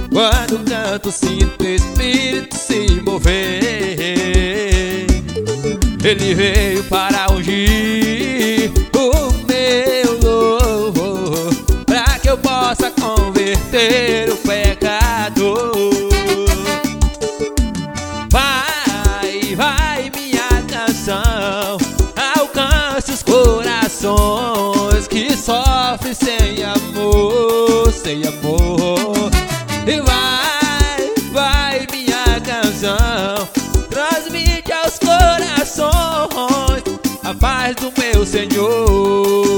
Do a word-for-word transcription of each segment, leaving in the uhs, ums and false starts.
Quando canto sinto o Espírito se mover. Ele veio para ungir o meu louvor, pra que eu possa converter o pecador. Vai, vai minha canção, alcance os corações que sofrem sem amor, sem amor. E vai, vai minha canção, transmite aos corações a paz do meu Senhor.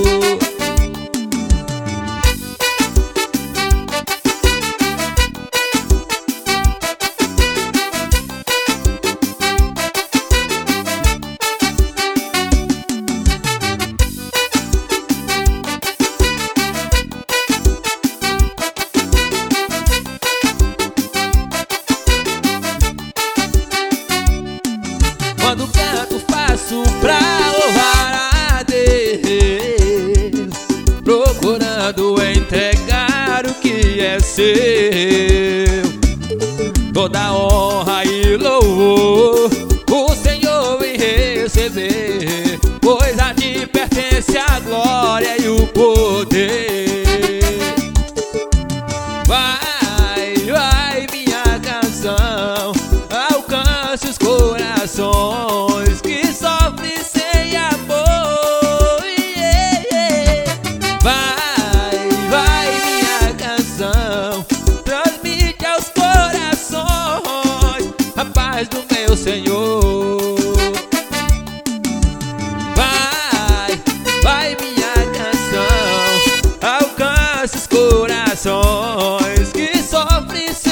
Quando canto faço pra louvar a Deus, procurando entregar o que é seu. Toda honra e louvor o Senhor em receber, pois a ti pertence a glória e o poder. Vai, vai minha canção, alcance os corações que sofrem sem amor. Yeah, yeah. Vai, vai minha canção, transmite aos corações a paz do meu Senhor. Vai, vai minha canção, alcance os corações que sofrem sem